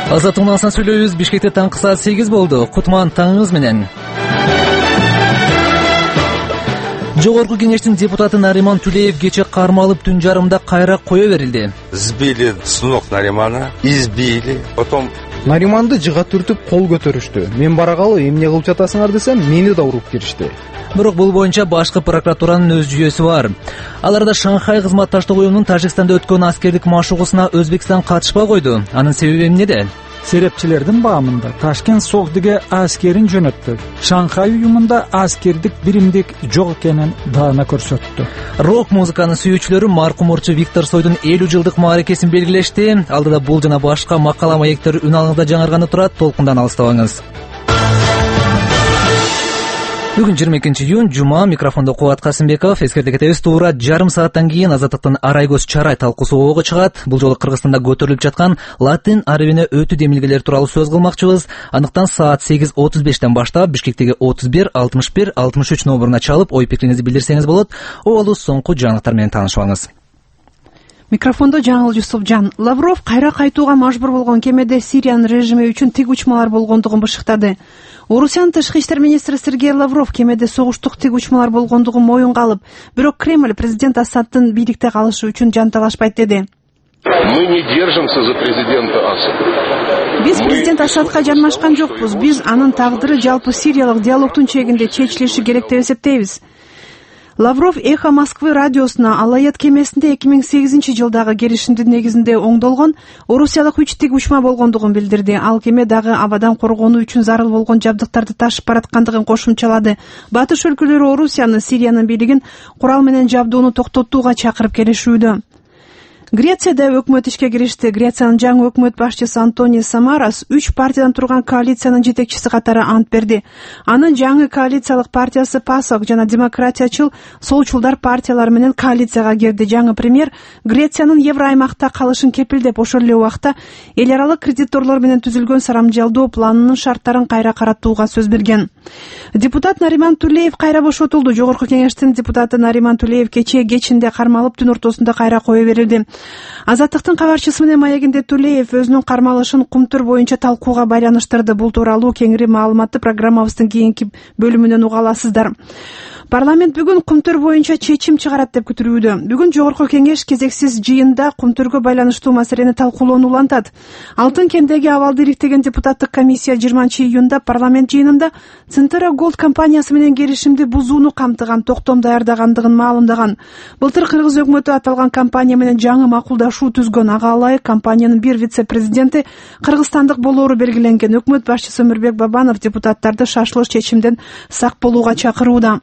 Азаттык унаасынан сүйлөйбүз. Бишкекте таңкы саат 8 болду. Кутман таңыңыз менен. Жогорку кеңештин депутаты Нариман Тулеев кече кармалып түн жарымда кайра кое берилди. Сбили с ног Наримана, избили, потом Нариманды жыга түртүп кол көтөрүштү. Мен барагалы эмне кылып жатасыңар десем, мени да уруп киришти. Бирок бул боюнча башкы прокуратуранын өз жүйөсү бар. Аларда Шанхай кызматташтык уюмунун Тажикстанда өткөн аскердик машыгуусуна Өзбекстан катышпай койду. Анын себеби эмнеде? Серепчилердин баамында Ташкент СОГДге аскерин жөнөттү. Шанхай уюмунда аскердик биримдик жок экенин даана көрсөттү. Рок музыканын сүйүүчүлөрү маркум урчу Виктор Цойдун 50 жылдык мааракесин белгилешти. Алдыда бул жана башка макала маектер үн алыңызда жаңырганы турат. Толкундан алыстабаңыз. Бүгүн 22 июнь жума. Микрофондо Кубат Касымбеков. Эскерте кетебиз, туура жарым сааттан кийин Азаттыктын Арай көз чарай талкуусу ого чыгат. Бул жолу Кыргызстанда көтөрүлүп жаткан латын арабине өтүү демилгелери тууралуу сөз кылмакчыбыз. Андыктан саат 8:35 баштап Бишкектеги 31 61 63 номуруна чалып ой пикириңизди билдирсеңиз болот. Обалуу соңку жаңылыктар менен таанышып. Микрофондо Жаңыл Жусупжан. Лавров кайра кайтууга мажбур болгон кемеде Сириянын режими үчүн тиг учмалар болгондугун бышыктады. Орусиянын тышкы иштер министри Сергей Лавров кемеде согуштук тиг учмалар болгондугун моюнга алып, бирок Кремль президент Асаддын бийликте калышы үчүн жанталашпайт деди. Мы не держимся за президента Асада. Биз президент Асадка жанмашкан жокпуз. Биз анын тагдыры жалпы сириялык диалогтун чегинде чечилиши керек деп эсептейбиз. Лавров Эхо Москвы радиосуна Алаят кемесинде 2008 жылдагы келишимдин негизинде оңдолгон орусиялык 3 тиг учма болгондугун билдирди. Ал кеме дагы абадан коргонуу үчүн зарыл болгон жабдыктарды ташып бараткандыгын кошумчалады. Батыш өлкөлөрү Орусияны Сириянын бийлигин курал менен жабдууну токтотууга чакырып келишүүдө. Грецияда өкмөт ишке киришти. Грециянын жаңы өкмөт башчысы Антонио Самарас 3 партиядан турган коалициянын жетекчиси катары ант берди. Анын жаңы коалициялык партиясы ПАСОК жана демократиячыл солчулдар партиялары менен коалицияга кирди. Жаңы премьер Грециянын Евро аймакта калышын кепилдеп, ошол эле убакта эл аралык кредиторлор менен түзүлгөн сарамжалдоо планынын шарттарын кайра каратууга сөз берген. Депутат Нариман Тулеев кайра бошотулду. Жогорку кеңештин депутаты Нариман Тулеев кечээ кечинде кармалып түн ортосунда кайра кое берилди. Азаттыктын кабарчысы менен маегинде Тулеев өзүнүн кармалышын Кумтур боюнча талкууга байланыштырды. Бул тууралуу кеңири маалыматты программабыздын кийинки бөлүмүнөн уга аласыздар. Парламент бүгүн Кумтур боюнча чечим чыгарат деп күтүлүүдө. Бүгүн жогорку кеңеш кезексиз жыйында Кумтурга байланыштуу маселени талкуулоону улантат. Алтын кендеги абалды ириктеген депутаттык комиссия 20 июнда парламент жыйынында Центра Голд компаниясы менен келишимди бузууну камтыган токтом даярдагандыгын маалымдаган. Былтыр Кыргыз өкмөтү аталган компания менен жаңы макулдашуу түзгөн. Ага ылайык компаниянын бир вице-президенти кыргызстандык болоору белгиленген. Өкмөт башчысы Өмүрбек Бабанов депутаттарды шашылыш чечимден сак болууга чакырууда.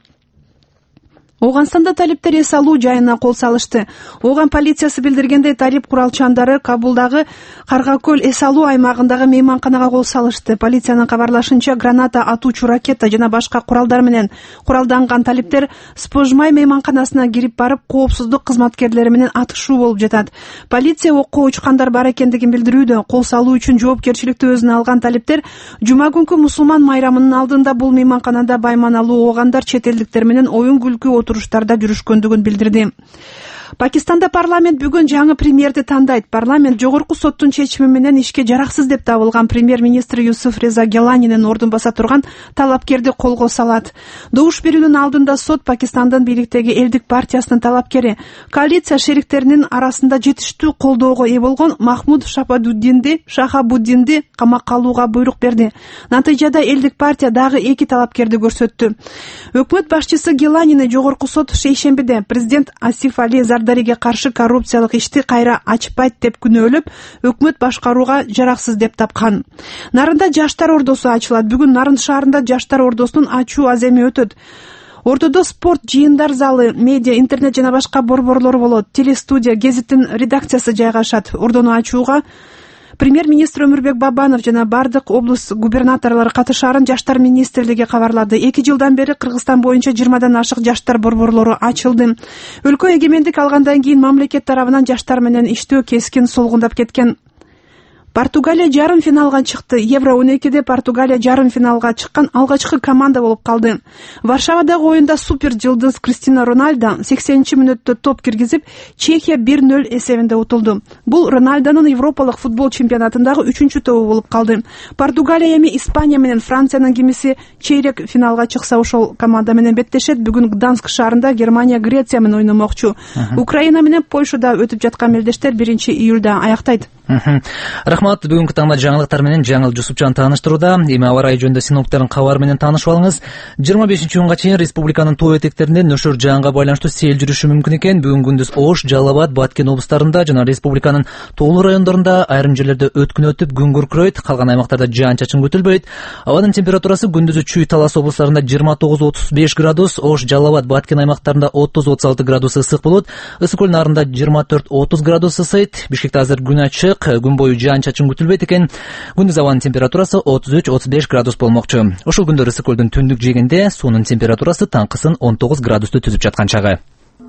Оганстанда талиптер эс алуу жайына кол салышты. Оган полициясы билдиргендей, талип куралчандары Кабулдагы Каргакөл эс алуу аймагындагы мейманканага кол салышты. Полициянын кабарлашынча, граната атуучу ракета жана башка куралдар менен куралданган талиптер Спожмай мейманканасына кирип барып, коопсуздук кызматкерлери менен атышуу болуп жатат. Полиция окко учкандар бар экендигин билдирүүдө. Кол салуу үчүн жоопкерчиликти өзүнө алган талиптер жума күнкү мусулман майрамынын алдында бул мейманканада байманалуу огандар чет элдиктер менен оюн күлкү отуруштарда жүрүшкөндүгүн билдирди. Пакистанда парламент бүгүн жаңы премьерди тандайт. Парламент жогорку соттун чечими менен ишке жараксыз деп табылган премьер-министр Юсуф Реза Геланинин ордун баса турган талапкерди колго салат. Добуш берүүнүн алдында сот Пакистандын бийликтеги Элдик партиясынын талапкери, коалиция шериктеринин арасында жетиштүү колдоого ээ болгон Махмуд Шахабуддинди камакка алууга буйрук берди. Натыйжада Элдик партия дагы 2 талапкерди көрсөттү. Өкмөт башчысы Геланини жогорку сот шейшембиде президент Асиф Али Зардариге каршы коррупциялык ишти кайра ачпайт деп күнөөлөп, өкмөт башкарууга жараксыз деп тапкан. Нарында жаштар ордосу ачылат. Бүгүн Нарын шаарында жаштар ордосунун ачуу аземи өтөт. Ортодо спорт, жыйындар залы, медиа, интернет жана башка борборлор болот. Телестудия, гезиттин редакциясы жайгашат. Ордону ачууга премьер-министр Өмүрбек Бабанов жана бардык облус губернаторлору катышаарын жаштар министрлиги кабарлады. 2 жылдан бери Кыргызстан боюнча 20дан ашык жаштар борборлору ачылды. Өлкө эгемендик алгандан кийин мамлекет тарабынан жаштар менен иштөө кескин солгундап кеткен. Португалия жарым финалга чыкты. Евро 12де Португалия жарым финалга чыккан алгачкы команда болуп калды. Варшавадагы оюнда супер жылдыз Криштиану Роналдо 80-мүнөттө топ киргизип, Чехия 1-0 эсебинде утулду. Бул Роналдонун Европалык футбол чемпионатындагы 3-чү тобу болуп калды. Португалия эми Испания менен Франциянын кимиси чейрек финалга чыкса ошол команда менен беттешет. Бүгүн Гданск шаарында Германия Греция менен ойномокчу. Украина менен Польшада өтүп жаткан мелдештер 1-июлда аяктайт. Рахмат, бүгүнкү таңда жаңылыктар менен Жаңыл Жусупжан тааныштырууда. Эми аба ырайы жөнүндө синоптиктердин кабары менен таанышып алыңыз. 25-июнга чейин республиканын тоо этектеринде нөшөр жаанга байланыштуу сел жүрүшү мүмкүн экен. Бүгүн күндүз Ош, Жалал Абад, Баткен облустарында жана республиканын тоолуу райондорунда айрым жерлерде өткүн өтүп, күн күркүрөйт, калган аймактарда жаан-чачын күтүлбөйт. Абанын температурасы күндүзү Чүй, Талас облустарында 29-35 градус, Ош, Жалал Абад, Баткен аймактарында 30-36 градус ысык болот. Ысык көл нарында 24-30 градус ысыйт. Бишкекте азыр күн ачык, күн бою жаан-чачын күтүлбөйт экен. Күндүз абанын температурасы 33-35 градус болмокчу. Ошол күндө ысык көлдүн түндүк жээгинде суунун температурасы таңкысын 19 градусту түзүп жаткан чагы.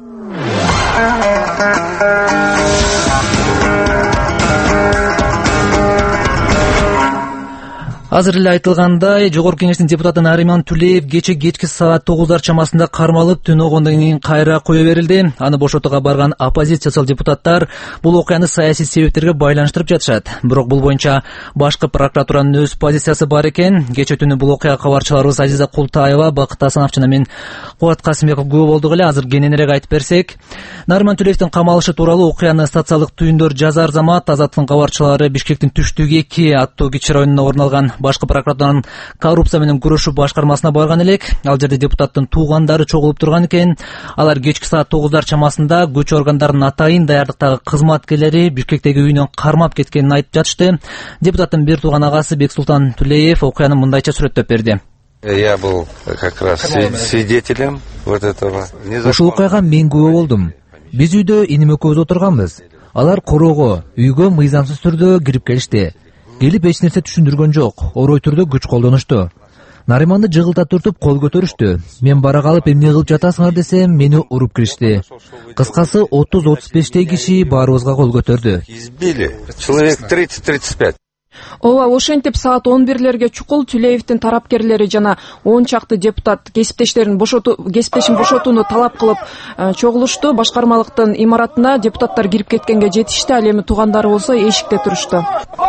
Азыр эле айтылгандай, Жогорку Кеңештин депутаты Нариман Түлеев кечки саат 9 чамасында кармалып, түн огондон кийин кайра кое берилди. Аны бошотууга барган оппозициялык депутаттар бул окуяны саясий себептерге байланыштырып жатышат. Бирок бул боюнча башкы прокуратуранын өз позициясы бар экен. Кече түнү бул окуяга кабарчыларыбыз Азиза Култаева, Бакыт Асанов жана мен Кубат Касымбеков күбө болдук эле. Азыр кененирээк айтып берсек, Нариман Түлеевдин камалышы тууралуу окуяны социалдык түйүндөр жазар замат Азаттыктын кабарчылары Бишкектин Түштүк 2 аттуу кичи районунда орун алган башкы прокуратуранын коррупция менен күрөшүү башкармасына барган элек. Ал жерде депутаттын туугандары чогулуп турган экен. Алар кечки саат 9 чамасында күч органдарынын атайын даярдыктагы кызматкерлери Бишкектеги үйүнөн кармап кеткенин айтып жатышты. Депутаттын бир тууган агасы Бексултан Түлеев окуяны мындайча сүрөттөп берди. Я был как раз свидетелем вот этого. Ушул окуяга мен күбө болдум. Биз үйдө иним экөөбүз отурганбыз. Алар короого, үйгө мыйзамсыз түрдө кирип келишти. Келип эч нерсе түшүндүргөн жок, орой түрдө күч колдонушту. Нариманды жыгылта туртуп кол көтөрүштү. Мен бара калып эмне кылып жатасыңар десем, мени уруп киришти. Кыскасы 30-35 киши баарыбызга кол көтөрдү. Избили. Человек 30-35. Ооба, ошентип саат 11-лерге чукул Түлеевдин тарапкерлери жана 10 чакты депутат кесиптешин бошотууну талап кылып чогулушту. Башкармалыктын имаратына депутаттар кирип кеткенге жетишти. Ал эми туугандары болсо эшикте турушту.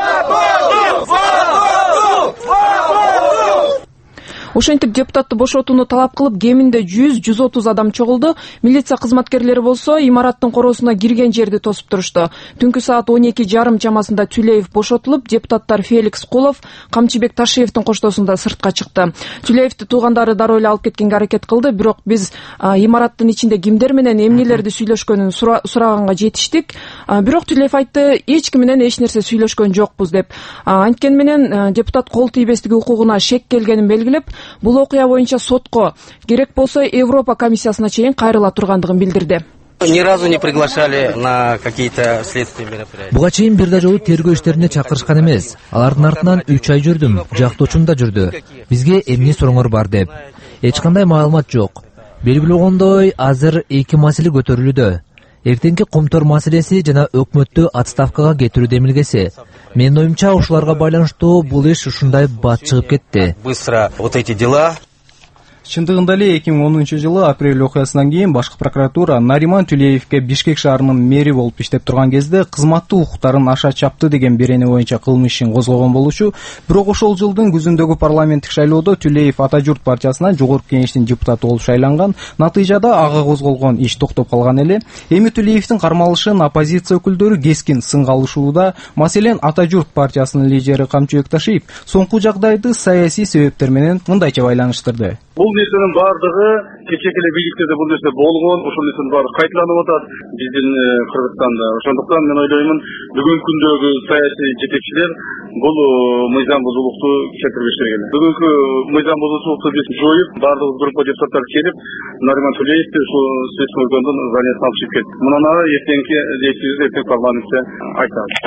Ошентип депутатты бошотууну талап кылып кеминде 100-130 адам чогулду. Милиция кызматкерлери болсо имараттын короосуна кирген жерди тосуп турушту. Түнкү саат 12:30 чамасында Түлеев бошотулуп, депутаттар Феликс Кулов, Камчыбек Ташиевдин коштоосунда сыртка чыкты. Түлеевди туугандары дароо эле алып кеткенге аракет кылды, бирок биз имараттын ичинде кимдер менен эмнелерди сүйлөшкөнүн сураганга жетиштик. Бирок Түлеев айтты, эч ким менен эч нерсе сүйлөшкөн жокпуз деп. Анткени менен депутат кол тийбестиги укугуна шек келгенин белгилеп, бул окуя боюнча сотко, керек болсо Европа комиссиясына чейин кайрыла тургандыгын билдирди. Ни разу не приглашали на какие-то следственные мероприятия. Буга чейин бир да жолу тергөө иштерине чакырышкан эмес. Алардын артынан 3 ай жүрдүм, жактоочум да жүрдү. Бизге эмне сурооңор бар деп. Эч кандай маалымат жок. Белгилүү болгондой, азыр 2 маселе көтөрүлүүдө. Эртеңки комтор маселеси жана өкмөттү отставкага кетирүү демилгеси. Менин оюмча ушуларга байланыштуу бул иш ушундай бат чыгып кетти. Быстро вот эти дела. Чындыгында эле 2010-жылы апрель окуясынан кийин башкы прокуратура Нариман Түлеевке Бишкек шаарынын мэри болуп иштеп турган кезде кызматтуу укуктарын аша чапты деген берени боюнча кылмыш ишин козгогон болчу. Бирок ошол жылдын күзүндөгү парламенттик шайлоодо Түлеев Ата журт партиясынан Жогорку Кеңештин депутаты болуп шайланган. Натыйжада ага козголгон иш токтоп калган эле. Эми Түлеевдин кармалышын оппозиция өкүлдөрү кескин сынга алышууда. Маселен, Ата журт партиясынын лидери Камчыбек Ташиев соңку жагдайды саясий себептер менен мындайча байланыштырды. Бул нерсенин бардыгы кечээки эле бийликтерде бул нерсе болгон, ошол нерсенин баары кайталанып атат биздин Кыргызстанда. Ошондуктан мен ойлоймун, бүгүнкү күндөгү саясий жетекчилер бул мыйзам бузуулукту келтирбеш керек эле. Бүгүнкү мыйзам бузуучулукту биз жоюп, бардык группа депутаттар келип, Нариман Түлеевди ушул следственный органдын зданиесине алып чыгып кетти. Мындан ары эртеңки парламентте айтабыз.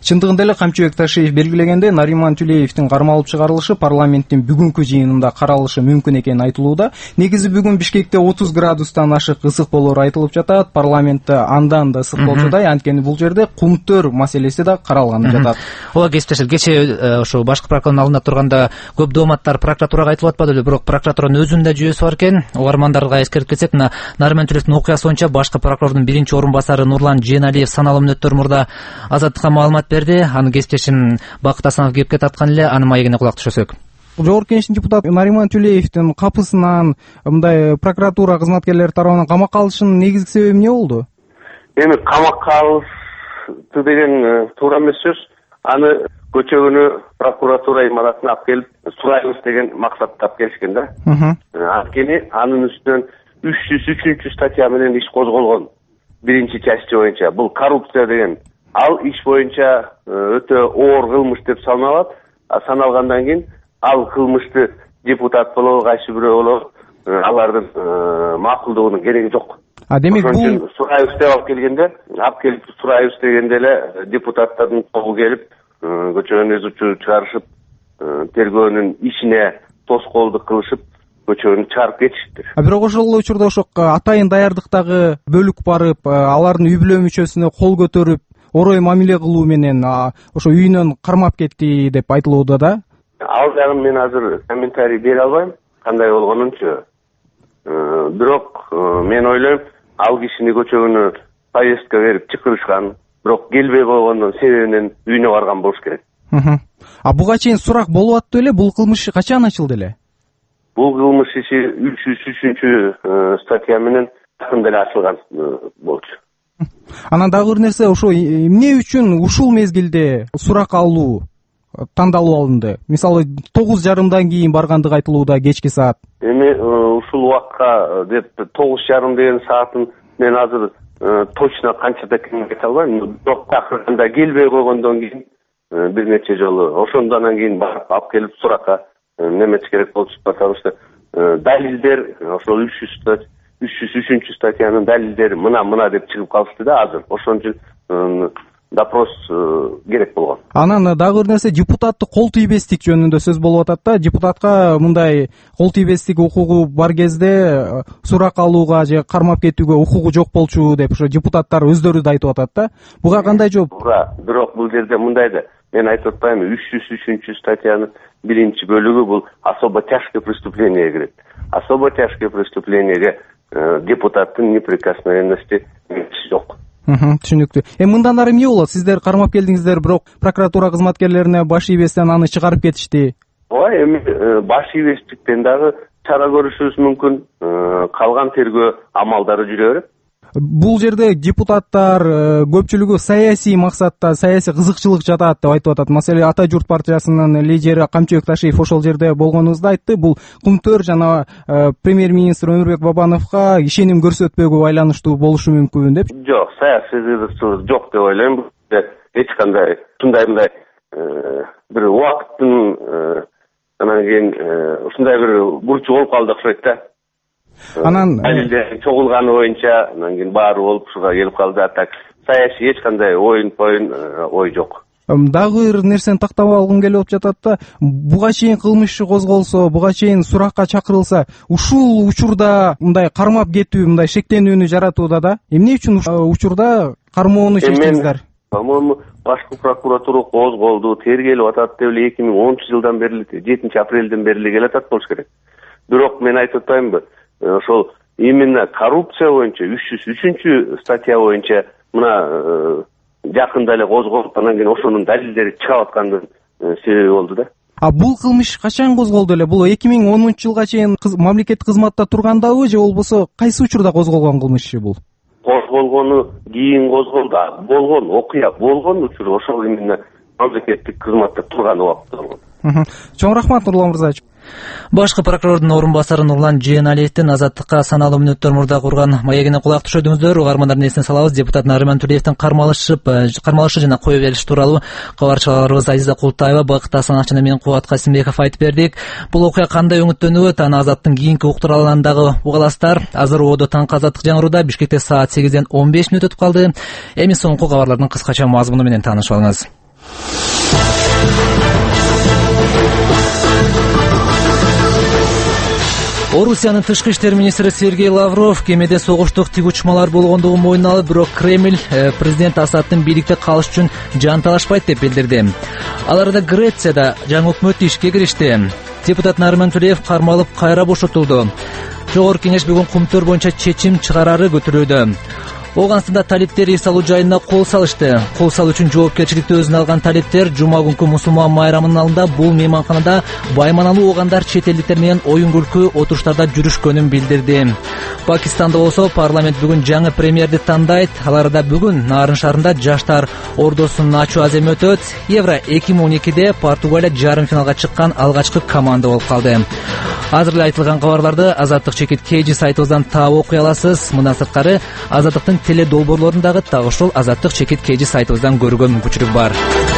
Чындыгында эле Камчыбек Ташиев белгилегендей, Нариман Түлеевдин кармалып чыгарылышы парламенттин бүгүнкү жыйынында каралышы мүмкүн экени айтылууда. Негизи бүгүн Бишкекте 30 градустан ашык ысык болору айтылып жатат. Парламентте андан да ысык болчудай, анткени бул жерде кумтөр маселеси да каралганы жатат. Ооба, кесиптешер, кечээ ошо башкы прокуратуранын алдында турганда көп дооматтар прокуратурага айтылып атпады беле, бирок прокуратуранын өзүнүн да жүйөсү бар экен. Угармандарга эскертип кетсек, мына Нариман Түлеевдин окуясы боюнча башкы прокурордун биринчи орун басары Нурлан Жээналиев саналуу мүнөттөр мурда Азаттыкка маалымат берди. Аны кесиптешим Бакыт Асанов кепке тарткан эле, анын маегине кулак түшөсөк. Жогорку Кеңештин депутаты Нариман Түлеевдин капысынан мындай прокуратура кызматкерлери тарабынан камакка алышынын негизги себеби эмне болду? Эми камакка алышты деген туура эмес сөз. Аны көчөгүнү прокуратура имаратына алып келип сурайбыз деген максатта алып келишкен да. Анткени анын үстүнөн 303 статья менен иш козголгон. Биринчи части боюнча бул коррупция деген ал иш боюнча өтө оор кылмыш деп саналат. Саналгандан кийин ал кылмышты депутат болобу, кайсы бирөө болобу, алардын макулдугунун кереги жок. Демек бул сурайбыз деп алып келип сурайбыз дегенде эле депутаттардын тобу келип көчөгөн өзүчү чыгарышып, тергөөнүн ишине тоскоолдук кылышып, көчөгөнү чыгарып кетиштир. Бирок ошол учурда ошо атайын даярдыктагы бөлүк барып, алардын үй бүлө мүчөсүнө кол көтөрүп, орой мамиле кылуу менен ошо үйүнөн кармап кетти деп айтылууда да. Ал жагын мен азыр комментарий бере албайм, кандай болгонунчу. Бирок мен ойлойм, ал кишини көчөгөнү повестка берип чакырышкан, бирок келбей койгондун себебинен үйүнө барган болуш керек. Буга чейин сурак болуп атты эле, бул кылмыш качан ачылды эле? Бул кылмыш иши 303 статья менен акында эле ачылган болчу. Анан дагы бир нерсе, ошо эмне үчүн ушул мезгилде сурак алуу тандалып алынды? Мисалы 9:30 кийин баргандыгы айтылууда, кечки саат. Эми ушул убакка деп 9:30 деген саатын мен азыр точно канчада экенин айта албайм. Бирок акырында келбей койгондон кийин бир нече жолу ошондон кийин барып алып келип суракка немеч керек болчу, потому что далилдер ошол 303 статьянын далилдери мына деп чыгып калышты да азыр. Ошон үчүн допрос керек болгон. Анан дагы бир нерсе, депутаттык кол тийбестик жөнүндө сөз болуп атат да. Депутатка мындай кол тийбестик укугу бар кезде сурак алууга же кармап кетүүгө укугу жок болчу деп ошо депутаттар өздөрү да айтып атат да. Буга кандай жооп? Бирок бул жерде мындай да, мен айтып атпаймынбы, 303 статьянын биринчи бөлүгү бул особо тяжкое преступление кирет. Особо тяжкое преступлениеге депутаттын неприкосновенности жок. Түшүнүктүү. Мындан ары эмне болот? Сиздер кармап келдиңиздер, бирок прокуратура кызматкерлерине баш ийбестен аны чыгарып кетишти. Ооба, эми баш ийбестиктен дагы чара көрүшүбүз мүмкүн. Калган тергөө амалдары жүрө берет. Бул жерде депутаттар көпчүлүгү саясий максатта, саясий кызыкчылык жатат деп айтып атат. Маселе Ата журт партиясынын лидери Камчыбек Ташиев ошол жерде болгонубузду айтты. Бул кумтөр жана премьер-министр Өмүрбек Бабановго ишеним көрсөтпөөгө байланыштуу болушу мүмкүн деп. Жок, саясий кызыкчылык жок деп ойлойм. Эч кандай ушундай бир убакыттын анан кийин ушундай бир бурчу болуп калды окшойт да. Анан чогулганы боюнча анан кийин баары болуп ушуга келип калды. Так саясий эч кандай ой жок. Дагы бир нерсени тактап алгым келип жатат да. Буга чейин кылмыш иши козголсо, буга чейин суракка чакырылса, ушул учурда мындай кармап кетүү, мындай шектенүүнү жаратууда да. Эмне үчүн учурда кармоону чечтиңиздер? По-моему, башкы прокуратура козголду, тергелип атат деп эле 2010-жылдан бери, 7-апрелден бери келе атат болуш керек. Бирок мен айтып атпаймынбы, ошол именно коррупция боюнча 303 статья боюнча мына жакында эле козголуп, анан кийин ошонун далилдери чыгып аткандын себеби болду да. Бул кылмыш качан козголду эле? Бул 2010-жылга чейин мамлекеттик кызматта тургандабы же болбосо кайсы учурда козголгон кылмыш бул? Козголгону кийин козголду. Болгон окуя, болгон учур ошол именно мамлекеттик кызматта турган убакытта болгон. Чоң рахмат, Нурлан мырза. Башкы прокурордун орун басары Нурлан Жээналиевдин Азаттыкка саналуу мүнөттөр мурда курган маегине кулак түшөдүңүздөр. Угармандардын эсине салабыз, депутат Нариман Түлеевдин кармалышы жана кое бериш тууралуу кабарчыларыбыз Азиза Култаева, Бакыт Асанов жана мен Кубат Касымбеков айтып бердик. Бул окуя кандай өңүттөнүп, аны Азаттын кийинки уктураларындагы угаластар. Азыр Оодо таңкы Азаттык жаңырууда. Бишкекте саат 8:15 өтүп калды. Эми соңку кабарлардын кыскача мазмуну менен таанышып алыңыз. Орусиянын тышкы иштер министри Сергей Лавров кемеде согуштук тиг учмалар болгондугун мойнуна алып, бирок Кремль президент Асадтын бийликте калыш үчүн жан талашпайт деп билдирди. Ал арада Грецияда жаңы өкмөт ишке киришти. Депутат Нариман Тулеев кармалып кайра бошотулду. Жогорку кеңеш бүгүн кумтөр боюнча чечим чыгарары күтүлүүдө. Ооганстанда талиптер эс алуу жайына кол салышты. Кол салуу үчүн жоопкерчиликти өзүнө алган талиптер жума күнкү мусулман майрамынын алдында бул мейманканада байманалуу оогандар чет элдиктер менен оюн күлкү отуруштарда жүрүшкөнүн билдирди. Пакистанда болсо парламент бүгүн жаңы премьерди тандайт. Ал арада бүгүн Нарын шаарында жаштар ордосунун ачуу аземи өтөт. Евро 2012де Португалия жарым финалга чыккан алгачкы команда болуп калды. Азыр эле айтылган кабарларды Азаттык чекит KG сайтыбыздан таап окуй аласыз. Мындан сырткары Азаттыктын теле долбоорлорунда дагы ушул Азаттык чекит KG сайтыбыздан көрүүгө мүмкүнчүлүк бар.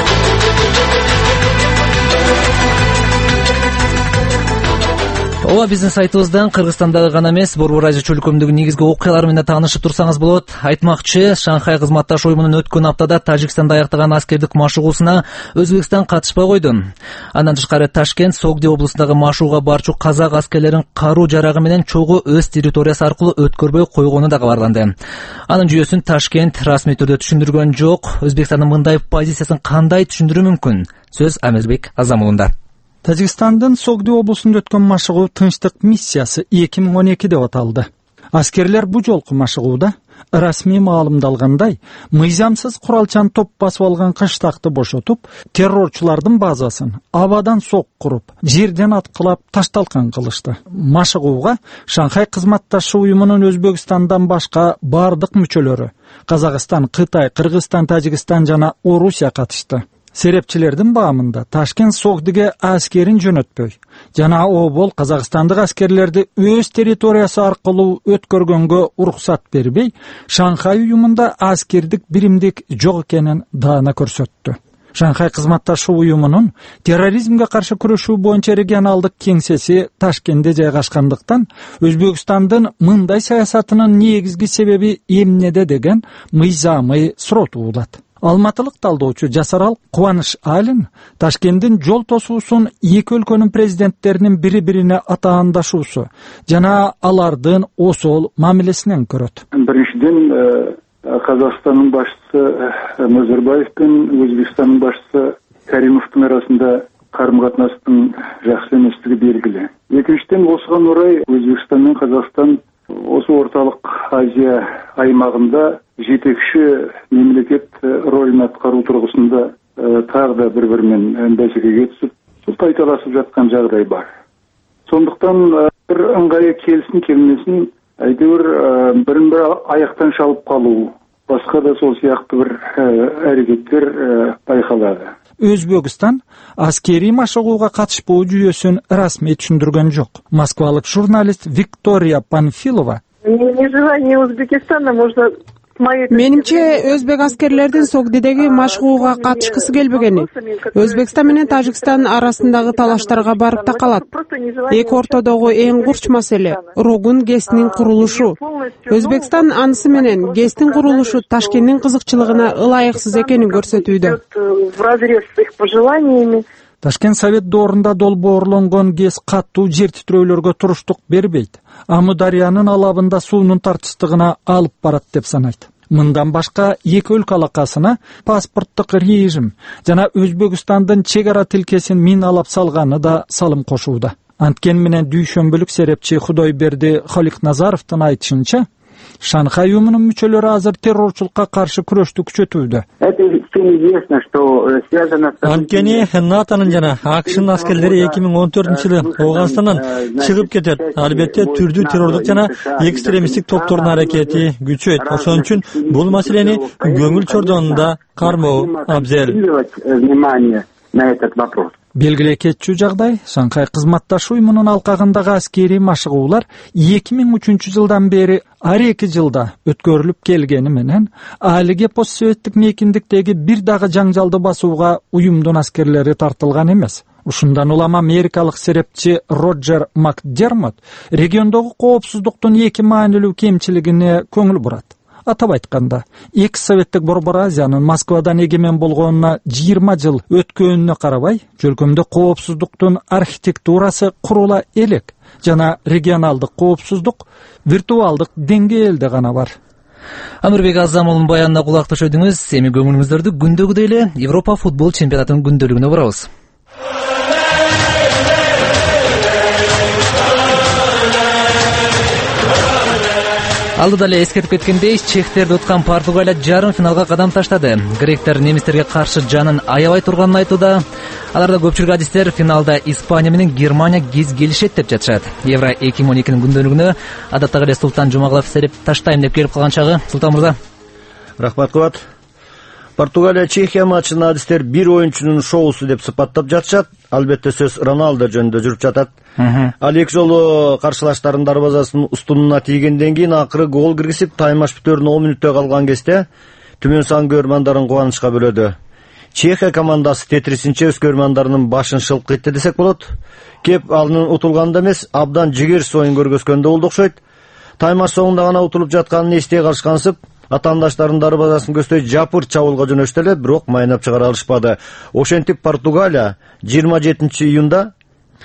Ооба, биздин сайтыбыздан Кыргызстандагы гана эмес, Борбор Азия чөлкөмүндөгү негизги окуялар менен таанышып турсаңыз болот. Айтмакчы, Шанхай кызматташ уюмунун өткөн аптада Тажикстанда аяктаган аскердик машыгуусуна Өзбекстан катышпай койду. Андан тышкары Ташкент, Согди облусундагы машыгууга барчу казак аскерлерин каруу жарагы менен чогуу өз территориясы аркылуу өткөрбөй койгону да кабарланды. Анын жүйөсүн Ташкент расмий түрдө түшүндүргөн жок. Өзбекстандын мындай позициясын кандай түшүндүрүү мүмкүн? Сөз Амирбек Азамулунда. Тажикстандын Согди облусунда өткөн машыгуу тынчтык миссиясы 2012 деп аталды. Аскерлер бу жолку машыгууда расмий маалымдалгандай, мыйзамсыз куралчан топ басып алган кыштакты бошотуп, террорчулардын базасын абадан сок куруп, жерден аткылап ташталкан кылышты. Машыгууга Шанхай кызматташы уюмунун Өзбекстандан башка бардык мүчөлөрү Казакстан, Кытай, Кыргызстан, Тажикстан жана Орусия катышты. Серепчилердин баамында Ташкент Согдиге аскерин жөнөтпөй жана обол казакстандык аскерлерди өз территориясы аркылуу өткөргөнгө уруксат бербей, Шанхай уюмунда аскердик биримдик жок экенин даана көрсөттү. Шанхай кызматташы уюмунун терроризмге каршы күрөшүү боюнча регионалдык кеңсеси Ташкентте жайгашкандыктан Өзбекстандын мындай саясатынын негизги себеби эмнеде деген мыйзамы суротуулат. Алматылык талдоочу Жасарал Кубаныш Алин Ташкенттин жол тосуусун эки өлкөнүн президенттеринин бири-бирине атаандашуусу жана алардын осол мамилесинен көрөт. Биринчиден, Казакстандын башчысы Назарбаев менен Өзбекстандын башчысы Каримовдун арасында карым-катнаштын жакшы эместиги белгилүү. Экинчиден, осуган орай Өзбекстан менен Казакстан осы орталык Азия аймагында жетекші мемлекет ролін атқару тұрғысында тағы да бір-бір менен бәсекеге түсіп, тайталасып жатқан жағдай бар. Сондықтан бір ыңғайы келсін келмесін, әйтеуір бірін-бір аяқтан шалып қалу, басқа да сол сияқты бір әрекеттер байқалады. Өзбекстан аскери машыгууга катышпоо жүйөсүн расмий түшүндүргөн жок. Москвалык журналист Виктория Панфилова: Нежелание Узбекистана можно Менимче, өзбек аскерлердин Согдидеги машыгууга катышкысы келбегени Өзбекстан менен Тажикстан арасындагы талаштарга барып такалат. Эки ортодогу эң курч маселе Рогун ГЭСтин курулушу. Өзбекстан анысы менен ГЭСтин курулушу Ташкенттин кызыкчылыгына ылайыксыз экенин көрсөтүүдө. Ташкент Совет доорунда долбоорлонгон ГЭС каттуу жер титирөөлөргө туруштук бербейт. Амудариянын алабында суунун тартычтыгына алып барат деп санайт. Мындан башка эки өлкө алакасына паспорттук режим жана Өзбекстандын чек ара тилкесин миналап салганы да салым кошууда. Анткени менен дүйшөмбүлүк серепчи Худойберди Халикназаровдун айтышынча, Шанхай уюмунун мүчөлөрү азыр террорчулукка каршы күрөштү күчөтүүдө. Анткени НАТОнун жана АКШнын аскерлери 2014-жылы Ооганстандан чыгып кетет. Албетте түрдүү террордук жана экстремисттик топтордун аракети күчөйт. Ошон үчүн бул маселени көңүл чордонунда кармоо абзел. Белгиле кетчү жагдай, Шанхай кызматташы уюмунун алкагындагы аскери машыгуулар 2003 жылдан бери ар 2 жылда өткөрүлүп келгени менен, алиге постсоветтик мейкиндиктеги бир дагы жаңжалды басууга уюмдун аскерлери тартылган эмес. Ушундан улам америкалык серепчи Роджер Макдермот региондогу коопсуздуктун эки маанилүү кемчилигине көңүл бурат. Атап айтканда, экс советтик Борбор Азиянын Москвадан эгемен болгонуна 20 жыл өткөнүнө карабай, өлкөмдө коопсуздуктун архитектурасы курула элек жана регионалдык коопсуздук виртуалдык деңгээлде гана бар. Амирбек Азамулдун баянына кулак төшөдүңүз. Эми көңүлүңүздөрдү күндөгүдөй эле Европа футбол чемпионатынын күндөлүгүнө бурабыз. Алдыда эле эскертип кеткендей, чехтерди уткан Португалия жарым финалга кадам таштады. Гректер немистерге каршы жанын аябай турганын айтууда. Аларда көпчүлүк адистер финалда Испания менен Германия кез келишет деп жатышат. Евро 2012нин күндөлүгүнө адаттагы эле Султан Жумагалов сереп таштайм деп келип калган чагы. Султан мырза. Рахмат Кубат. Португалия Чехия матчын адистер бир оюнчунун шоусу деп сыпаттап жатышат. Албетте сөз Роналдо жөнүндө жүрүп жатат. Ал эки жолу каршылаштарын дарбазасынын устунуна тийгенден кийин акыры гол киргизип, таймаш бүтөөрүнө 10 мүнөттө калган кезде түмөн сан көрөрмандарын кубанычка бөлөдү. Чехия командасы тетрисинче өз көрөрмандарынын башын шылып кетти десек болот. Кеп алынын утулганда эмес, абдан жигерсиз оюн көргөзгөндө болду окшойт. Таймаш соңунда гана утулуп жатканын эстей калышкансып, атаандаштарын дарбазасын көздөй жапыр чабуулга жөнөштү эле, бирок майнап чыгара алышпады. Ошентип Португалия 27-июнда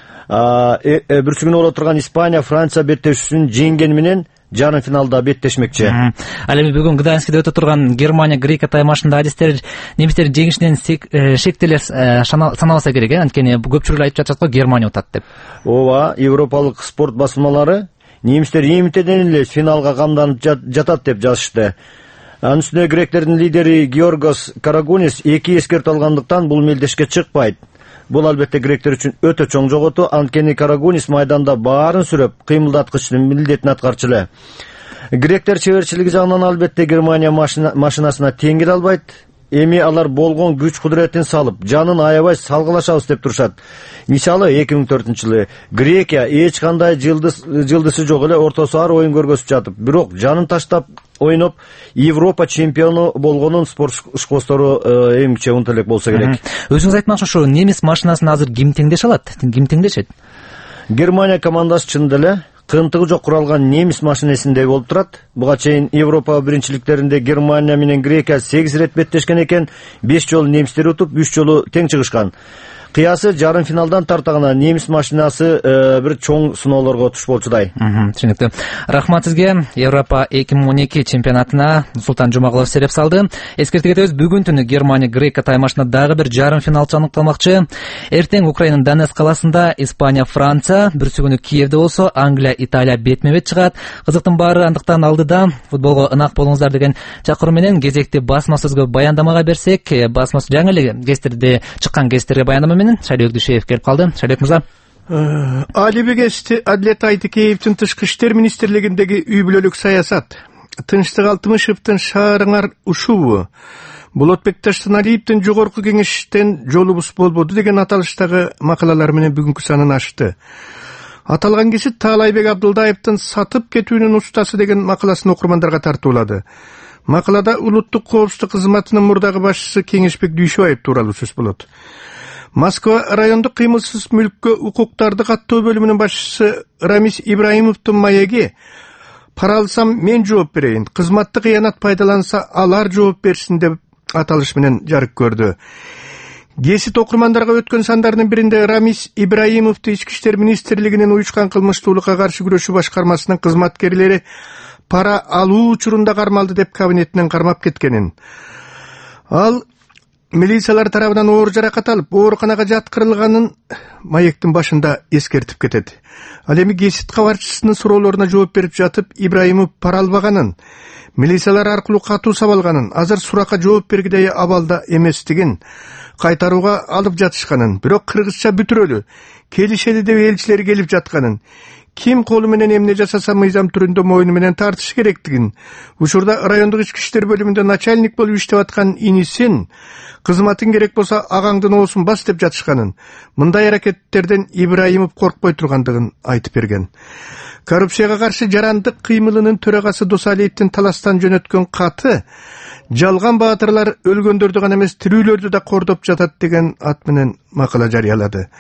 бүрсүгүнө боло турган Испания Франция беттешүүсүн жеңгени менен жарым финалда беттешмекчи. Ал эми бүгүн Гданскиде өтө турган Германия Грекия таймашында адистер немистердин жеңишинен шектелер саналса керек, анткени көпчүлүк айтып жатат го Германия утат деп. Ооба, европалык спорт басылмалары немистер эмитеден эле финалга камданып жатат деп жазышты. Анын үстүнө гректердин лидери Георгос Карагунис эки эскертүү алгандыктан бул мелдешке чыкпайт. Бул албетте гректер үчүн өтө чоң жоготу, анткени Карагунис майданда баарын сүрөп, кыймылдаткычтын милдетин аткарчу эле. Гректер чеберчилиги жагынан албетте Германия машинасына тең келе албайт. Эми алар болгон күч кудуретін салып, жанын аябай салгылашабыз деп турушат. Мисалы 2004-жылы Грекия эч кандай жылдысы жок эле орто саар оюн көргөзүп жатып, бирок жанын таштап ойноп Европа чемпиону болгонун спорт школстору эмгиче унут элек болсо керек. Өзүңүз айтмакчы, ошо немис машинасын азыр ким теңдеше алат? Ким теңдешет? Германия командасы чындап эле кыйынтыгы жок куралган немис машинесиндей болуп турат. Буга чейин Европа биринчиликтеринде Германия менен Грекия 8 рет беттешкен экен, 5 жолу немистер утуп, 3 жолу тең чыгышкан. Кыясы жарым финалдан тартагана немис машинасы бир чоң сыноолорго туш болчудай. Түшүнүктүү. Рахмат сизге. Европа 2012 чемпионатына Султан Жумагалов сереп салды. Эскертип кетебиз, бүгүн түнү Германия Грекия таймашында дагы бир жарым финалчы аныкталмакчы. Эртең Украинанын Донецк каласында Испания Франция, бүрсүгүнү Киевде болсо Англия Италия бетме-бет чыгат. Кызыктын баары андыктан алдыда. Футболго ынак болуңуздар деген чакыруу менен кезекти басма сөзгө баяндамага берсек, басма жаңы эле гестерде чыккан гестерге баяндама менен Шайлебек Дүйшеев келип калды. Шайлебек мырза. Алибек Адлет Айтыкеевдин тышкы иштер министрлигиндеги үй бүлөлүк саясат, Тынчтык Алтымышевдин шаарыңар ушубу, Болотбек Таштаналиевдин жогорку кеңештен жолубуз болбоду деген аталыштагы макалалар менен бүгүнкү санын ачты. Аталган киши Таалайбек Абдылдаевдин сатып кетүүнүн устасы деген макаласын окурмандарга тартуулады. Макалада улуттук коопсуздук кызматынын мурдагы башчысы Кеңешбек Дүйшөбаев тууралуу сөз болот. Москва райондук кыймылсыз мүлккө укуктарды каттоо бөлүмүнүн башчысы Рамис Ибраимовдун маеги «Пара алсам мен жооп берейин, кызматты кыянат пайдаланса алар жооп берсин» деп аталыш менен жарык көрдү. Гесит окурмандарга өткөн сандарынын биринде Рамис Ибраимовду Ички иштер министрлигинин уюшкан кылмыштуулукка каршы күрөшүү башкармасынын кызматкерлери пара алуу учурунда кармалды деп кабинетинен кармап кеткенин. Ал милициялар тарабынан оор жаракат алып, ооруканага жаткырылганын маектин башында эскертип кетет. Ал эми гесит кабарчысынын суроолоруна жооп берип жатып, Ибраимов пара албаганын, милициялар аркылуу катуу сабалганын, азыр суракка жооп бергидей абалда эместигин, кайтарууга алып жатышканын, бирок кыргызча бүтүрөлү, келишели деп элчилер келип жатканын, ким колу менен эмне жасаса мыйзам түрүндө мойну менен тартыш керектигин, учурда райондук ички иштер бөлүмүндө начальник болуп иштеп аткан инисин кызматың керек болса агаңдын оосун бас деп жатышканын, мындай аракеттерден Ибраимов коркпой тургандыгын айтып берген. Коррупцияга каршы жарандык кыймылынын төрагасы Досалиевдин таластан жөнөткөн каты жалган баатырлар өлгөндөрдү гана эмес, тирүүлөрдү да кордоп жатат деген ат менен макала жарыялады.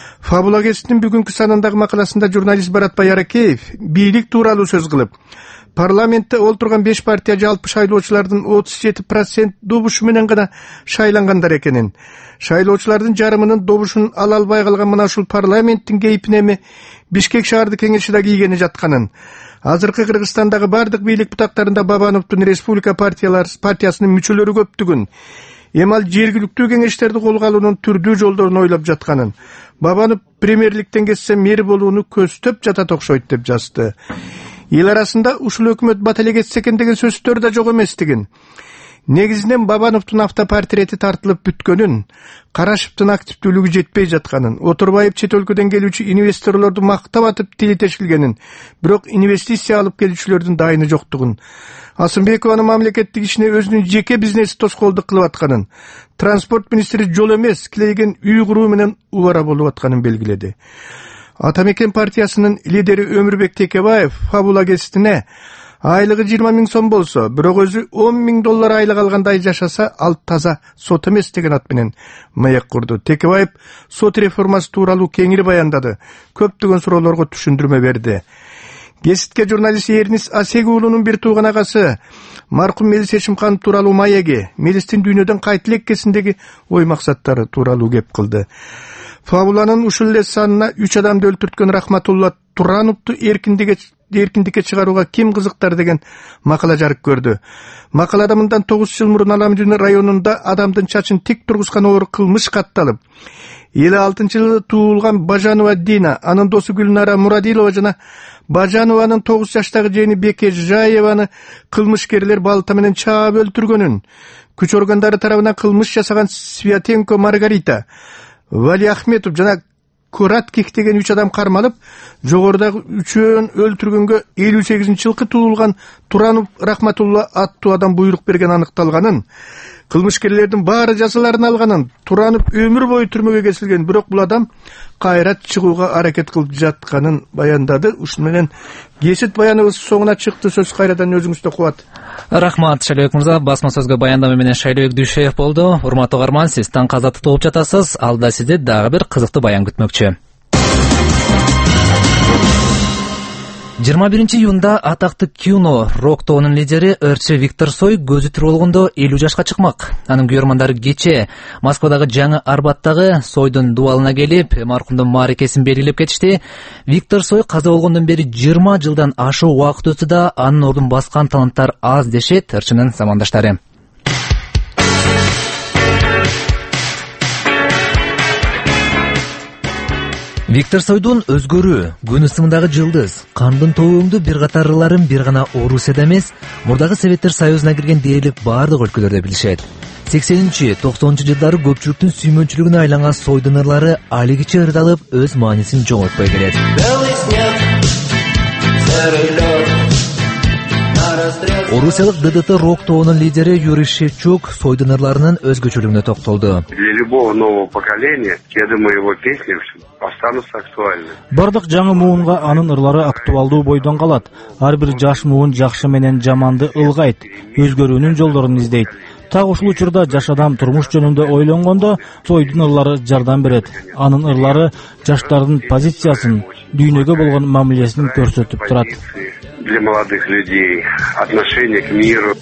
Фабула гезитинин бүгүнкү санындагы макаласында журналист Баратбай Аракеев бийлик тууралуу сөз кылып, парламентте олтурган 5 партия жалпы шайлоочулардын 37% добушу менен гана шайлангандар экенин, шайлоочулардын жарымынын добушун ала албай калган мына ушул парламенттин кейпине эми Бишкек шаардык кеңеши да кийгени жатканын, азыркы Кыргызстандагы бардык бийлик бутактарында Бабановдун республика партиясынын мүчөлөрү көптүгүн, эми ал жергиликтүү кеңештерди колго алуунун түрдүү жолдорун ойлоп жатканын, Бабанов премьерликтен кетсе мэр болууну көздөп жатат окшойт деп жазды. Эл арасында ушул өкмөт бата эле кетсе экен деген сөздөр да жок эместигин, негизинен Бабановдун автопортрети тартылып бүткөнүн, Карашевдин активдүүлүгү жетпей жатканын, Отурбаев чет өлкөдөн келүүчү инвесторлорду мактап атып тили тешилгенин, бирок инвестиция алып келүүчүлөрдүн дайыны жоктугун, Асымбекованын мамлекеттик ишине өзүнүн жеке бизнеси тоскоолдук кылып атканын, транспорт министри жол эмес, килейген үй куруу менен убара болуп атканын белгиледи. Атамекен партиясынын лидери Өмүрбек Текебаев Фабула гезитине айлыгы 20 000 сом болсо, бирок өзү 10 000 доллар айлык алгандай жашаса, ал таза сот эмес деген ат менен маек курду. Текебаев сот реформасы тууралуу кеңири баяндады, көптөгөн суроолорго түшүндүрмө берди. Гезитке журналист Эрнис Асег уулунун бир тууган агасы маркум Мелис Эшимкан тууралуу маеги, Мелистин дүйнөдөн кайты элеккесиндеги ой максаттары тууралуу кеп кылды. Фабуланын ушул эле санына 3 адамды өлтүрткөн Рахматулла Турановду эркиндикке чыгарууга ким кызыктар деген макала жарык көрдү. Макалада мындан 9 жыл мурун Аламжүн районунда адамдын чачын тик тургузган оор кылмыш катталып, 56-жылы туулган Бажанова Дина, анын досу Гүлнара Мурадилова жана Бажанованын 9 жаштагы жээни Беке Жаеваны кылмышкерлер балта менен чаап өлтүргөнүн, күч органдары тарабынан кылмыш жасаган Святенко Маргарита, Вали Ахметов жана Коратких деген 3 адам кармалып, жогорудагы 3-өн өлтүргөнгө 58-жылкы туулган Туранов Рахматулла аттуу адам буйрук берген аныкталганын, кылмышкерлердин баары жазаларын алганын, Туранов өмүр бою түрмөгө кесилген, бирок бул адам кайра чыгууга аракет кылып жатканын баяндады. Ушуну менен кесет баяныбыз соңуна чыкты. Сөз кайрадан өзүңүздө Кубат. Рахмат, Шайлообек мырза. Басма сөзгө баяндама менен Шайлообек Дүйшеев болду. Урматтуу угарман, сиз таң казаты толуп жатасыз. Алда сизде дагы бир кызыктуу баян күтмөкчү. 21 июнда атактуу кино рок тобунун лидери РЧ Виктор Цой көзү тирүү болгондо 50 жашка чыкмак. Анын күйөрмандары кече Москвадагы Жаңы Арбаттагы Цойдун дубалына келип, маркумдун мааракесин белгилеп кетишти. Виктор Цой каза болгондон бери 20 жылдан ашуу убакыт өтсө да, анын ордун баскан таланттар аз дешет РЧнын замандаштары. Виктор Цойдун өзгөрүү, күн ысымындагы жылдыз, кандын тобуңду бир катарларын бир гана Орусияда эмес, мурдагы Советтер Союзуна кирген дээрлик бардык өлкөлөрдө билишет. 80-90 жылдары көпчүлүктүн сүймөнчүлүгүнө айланган Цойдун ырлары алигиче ырдалып, өз маанисин жоготпой келет. Орусиялык ДДТ рок тобунун лидери Юрий Шевчук Цойдун ырларынын өзгөчөлүгүнө токтолду. Для любого нового поколения, я думаю, его песни останутся актуальны. Бардык жаңы муунга анын ырлары актуалдуу бойдон калат. Ар бир жаш муун жакшы менен жаманды ылгайт, өзгөрүүнүн жолдорун издейт. Так ушул учурда жаш адам турмуш жөнүндө ойлонгондо Цойдун ырлары жардам берет. Анын ырлары жаштардын позициясын, дүйнөгө болгон мамилесин көрсөтүп турат. Для молодых людей отношение к миру.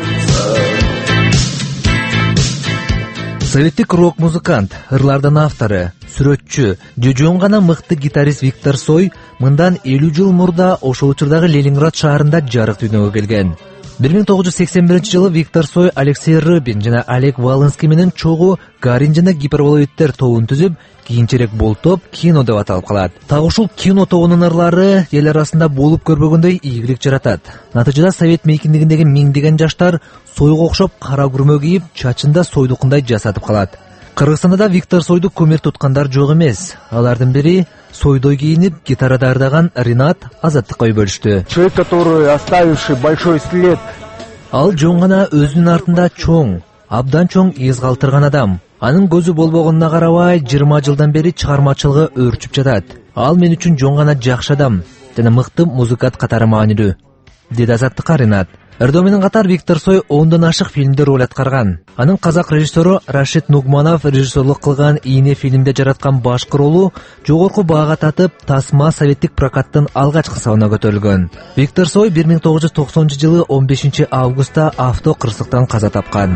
Советтик рок-музыкант, ырлардын автору, сүрөтчү, жөн гана мыкты гитарист Виктор Цой мындан 50 жыл мурда ошол учурдагы Ленинград шаарында жарык дүйнөгө келген. 1981 жылы Виктор Цой Алексей Рыбин жана Олег Волынский менен чогуу Гарин жана Гиперболоидтер тобун түзүп, кийинчерээк бул топ кино деп аталып калат. Так ушул кино тобунун ырлары эл арасында болуп көрбөгөндөй ийгилик жаратат. Натыйжада Совет мейкиндигиндеги миңдеген жаштар Цойго окшоп кара күрмө кийип, чачында Цойдукундай жасатып калат. Кыргызстанда да Виктор Цойду кумир туткандар жок эмес. Алардын бири Цойдой кийинип, гитарада ырдаган Ринат Азаттыкка ой бөлүштү. Человек, который оставивший большой след. Ал жон гана өзүнүн артында чоң, абдан чоң из калтырган адам. Анын көзү болбогонуна карабай, 20 жылдан бери чыгармачылыгы өрчүп жатат. Ал мен үчүн жон гана жакшы адам жана мыкты музыкант катары маанилүү, деди Азаттыкка Ринат. Эрдөө менен катар Виктор Цой 10дон ашык фильмде роль аткарган. Анын казак режиссеру Рашид Нугманов режиссерлук кылган «Ийне» фильмде жараткан башкы ролу жогорку баага татып, Тасма советтик прокаттын алгачкы сабына көтөрүлгөн. Виктор Цой 1990-жылы 15 августта авто кырсыктан каза тапкан.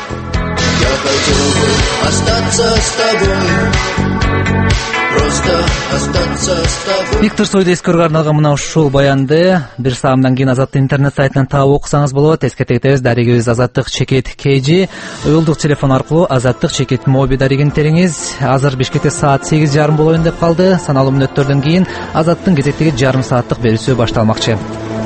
Виктор Цойду эскерүүгө арналган мына ушул баянды бир саамдан кийин Азаттык интернет сайтынан таап окусаңыз болот. Эске тегтебиз, дарегибиз Азаттык чекит KG уюлдук телефон аркылуу Азаттык чекит моби дарегин териңиз. Азыр Бишкекте саат 8:30 болоюн деп калды. Саналуу мүнөттөрдөн кийин Азаттыктын кезектеги жарым сааттык берүүсү башталмакчы.